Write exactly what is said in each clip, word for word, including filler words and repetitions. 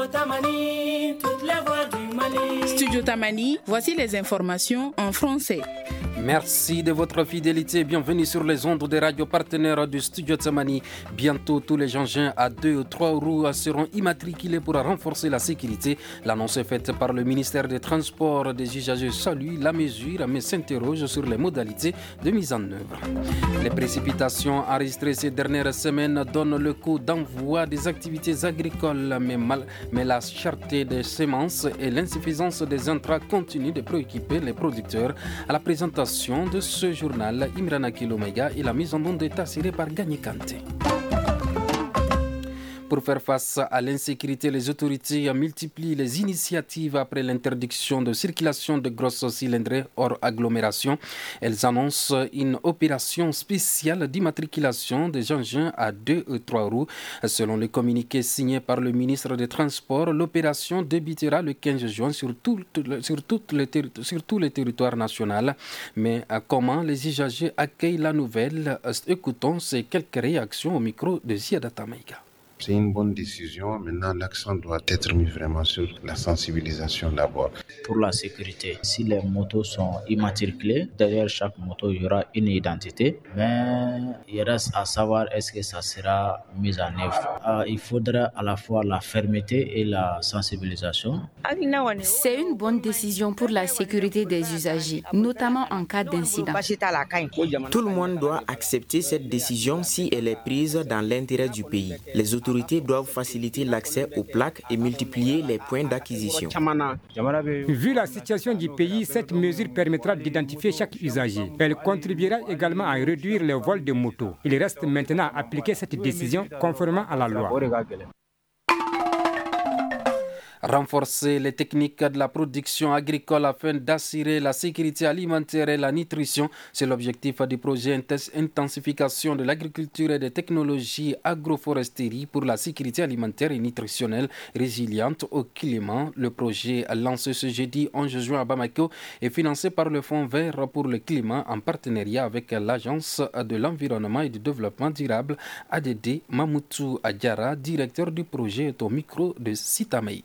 Tamani, toutes les voix du Mali. Studio Tamani, voici les informations en français. Merci de votre fidélité. Bienvenue sur les ondes des radios partenaires du Studio Tsamani. Bientôt, tous les engins à deux ou trois roues seront immatriculés pour renforcer la sécurité. L'annonce est faite par le ministère des Transports. Des usagers saluent la mesure, mais s'interrogent sur les modalités de mise en œuvre. Les précipitations enregistrées ces dernières semaines donnent le coup d'envoi des activités agricoles, mais, mal, mais la cherté des semences et l'insuffisance des intrants continuent de préoccuper les producteurs. À la présentation de ce journal, Imrana Kilomega et la mise en onde est assurée par Gagné Kanté. Pour faire face à l'insécurité, les autorités multiplient les initiatives après l'interdiction de circulation de grosses cylindrées hors agglomération. Elles annoncent une opération spéciale d'immatriculation des engins à deux ou trois roues. Selon le communiqué signé par le ministre des Transports, l'opération débutera le quinze juin sur, tout, sur, toutes les terri- sur tous les territoires nationaux. Mais comment les usagers accueillent la nouvelle? Écoutons ces quelques réactions au micro de Ziadata Maïga. C'est une bonne décision. Maintenant, l'accent doit être mis vraiment sur la sensibilisation d'abord. Pour la sécurité, si les motos sont immatriculées, derrière chaque moto, il y aura une identité. Mais il reste à savoir est-ce que ça sera mis en œuvre. Euh, il faudra à la fois la fermeté et la sensibilisation. C'est une bonne décision pour la sécurité des usagers, notamment en cas d'incident. Tout le monde doit accepter cette décision si elle est prise dans l'intérêt du pays. Les autorités Les autorités doivent faciliter l'accès aux plaques et multiplier les points d'acquisition. Vu la situation du pays, cette mesure permettra d'identifier chaque usager. Elle contribuera également à réduire les vols de motos. Il reste maintenant à appliquer cette décision conformément à la loi. Renforcer les techniques de la production agricole afin d'assurer la sécurité alimentaire et la nutrition, c'est l'objectif du projet Intensification de l'agriculture et des technologies agroforesterie pour la sécurité alimentaire et nutritionnelle résiliente au climat. Le projet lancé ce jeudi onze juin à Bamako est financé par le Fonds vert pour le climat en partenariat avec l'Agence de l'environnement et du développement durable A D D. Mamoutou Adjara, directeur du projet, est au micro de Sitamei.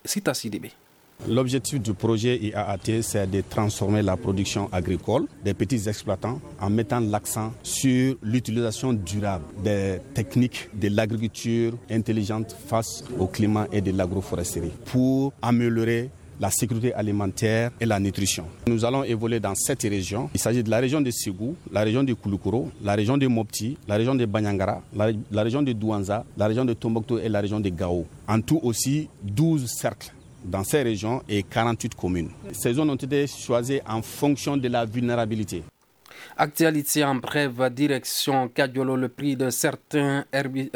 L'objectif du projet I A A T, c'est de transformer la production agricole des petits exploitants en mettant l'accent sur l'utilisation durable des techniques de l'agriculture intelligente face au climat et de l'agroforesterie pour améliorer la sécurité alimentaire et la nutrition. Nous allons évoluer dans sept régions. Il s'agit de la région de Ségou, la région de Kouloukoro, la région de Mopti, la région de Banyangara, la, la région de Douanza, la région de Tombouctou et la région de Gao. En tout aussi douze cercles dans ces régions et quarante-huit communes. Ces zones ont été choisies en fonction de la vulnérabilité. Actualité en brève, direction Kadiolo, le prix de certains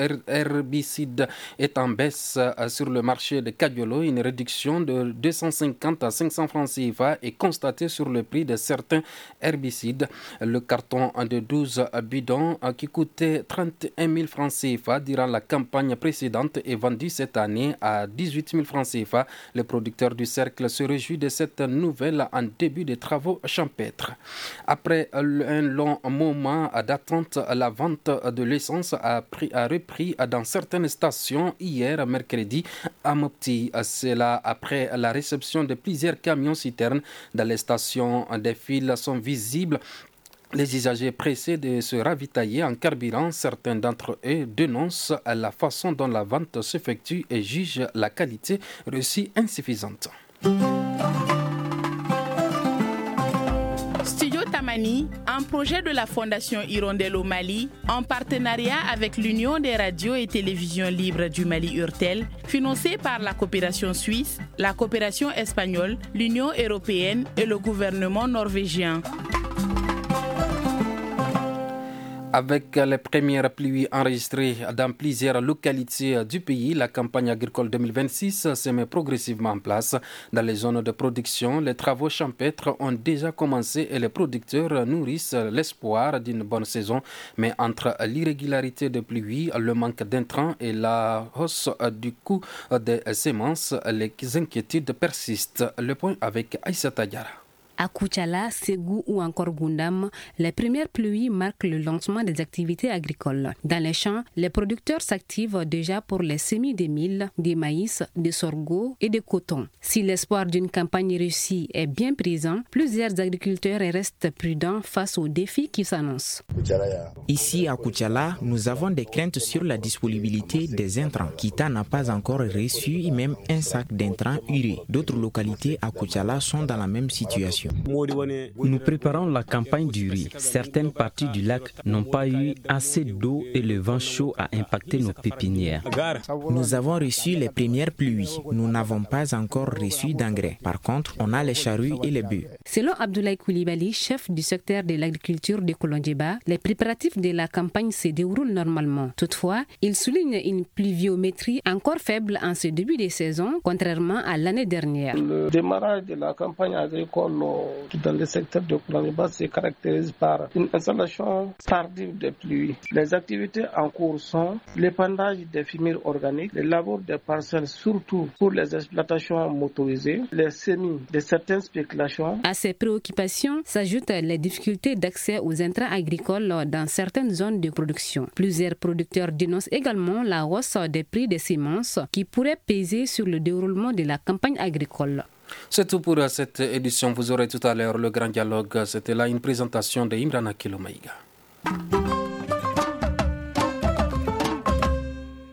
herbicides est en baisse sur le marché de Kadiolo. Une réduction de deux cent cinquante à cinq cents francs C F A est constatée sur le prix de certains herbicides. Le carton de douze bidons qui coûtait trente et un mille francs C F A durant la campagne précédente est vendu cette année à dix-huit mille francs C F A. Le producteur du cercle se réjouit de cette nouvelle en début des travaux champêtres. Après un long moment d'attente, la vente de l'essence a, pris, a repris dans certaines stations hier, mercredi, à Mopti. C'est là après la réception de plusieurs camions-citernes dans les stations. Des fils sont visibles. Les usagers pressés de se ravitailler en carburant, certains d'entre eux dénoncent la façon dont la vente s'effectue et jugent la qualité reçue insuffisante. Studio Tamani, un projet de la Fondation Hirondelle au Mali, en partenariat avec l'Union des radios et télévisions libres du Mali Urtel, financé par la coopération suisse, la coopération espagnole, l'Union européenne et le gouvernement norvégien. Avec les premières pluies enregistrées dans plusieurs localités du pays, la campagne agricole deux mille vingt-six se met progressivement en place. Dans les zones de production, les travaux champêtres ont déjà commencé et les producteurs nourrissent l'espoir d'une bonne saison. Mais entre l'irrégularité des pluies, le manque d'intrants et la hausse du coût des semences, les inquiétudes persistent. Le point avec Aïssata Diarra. À Koutiala, Ségou ou encore Gundam, les premières pluies marquent le lancement des activités agricoles. Dans les champs, les producteurs s'activent déjà pour les semis des milles, des maïs, des sorgho et des cotons. Si l'espoir d'une campagne réussie est bien présent, plusieurs agriculteurs restent prudents face aux défis qui s'annoncent. Ici à Koutiala, nous avons des craintes sur la disponibilité des intrants. Kita n'a pas encore reçu même un sac d'intrants urée. D'autres localités à Koutiala sont dans la même situation. Nous préparons la campagne du riz. Certaines parties du lac n'ont pas eu assez d'eau et le vent chaud a impacté nos pépinières. Nous avons reçu les premières pluies. Nous n'avons pas encore reçu d'engrais. Par contre, on a les charrues et les bœufs. Selon Abdoulaye Koulibaly, chef du secteur de l'agriculture de Kolondjeba, les préparatifs de la campagne se déroulent normalement. Toutefois, il souligne une pluviométrie encore faible en ce début de saison, contrairement à l'année dernière. Le démarrage de la campagne agricole dans le secteur de Kolondjeba se caractérise par une installation tardive des pluies. Les activités en cours sont l'épandage des fumiers organiques, le labour des parcelles, surtout pour les exploitations motorisées, les semis de certaines spéculations. À ces préoccupations s'ajoutent les difficultés d'accès aux intrants agricoles dans certaines zones de production. Plusieurs producteurs dénoncent également la hausse des prix des semences qui pourrait peser sur le déroulement de la campagne agricole. C'est tout pour cette édition. Vous aurez tout à l'heure le grand dialogue. C'était là une présentation de Imrana Kilomaïga.